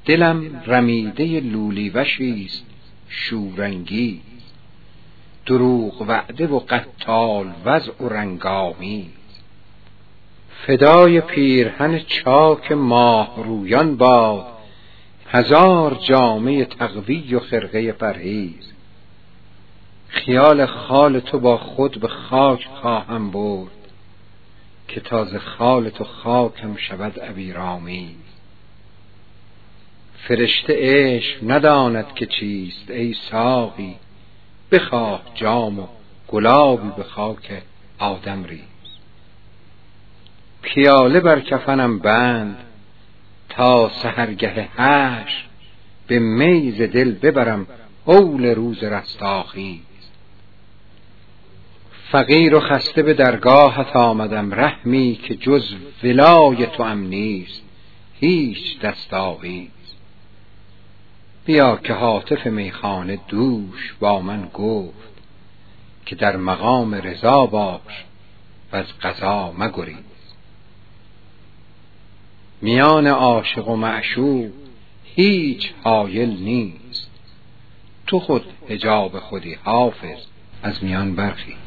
دلم رمیده لولی وشیست شورانگیز، دروغ وعده و قتال وضع و رنگامیز. فدای پیرهن چاک ماه رویان باد، هزار جامه تقوی و خرقه پرهیز. خیال خال تو با خود به خاک خواهم برد، که تازه خال تو خاکم شود عبیرآمیز. فرشته عشق نداند که چیست ای ساقی، بخواه جام و گلابی به خاک آدم ریز. پیاله بر کفنم بند تا سحرگه حشر، به می ز دل ببرم هول روز رستاخیز. فقیر و خسته به درگاهت آمدم، رحمی که جز ولای توام نیست هیچ دستاویز. بیا که هاتف میخانه دوش با من گفت، که در مقام رضا باش و از قضا مگریز. میان عاشق و معشوق هیچ حایل نیست، تو خود حجاب خودی حافظ از میان برخیز.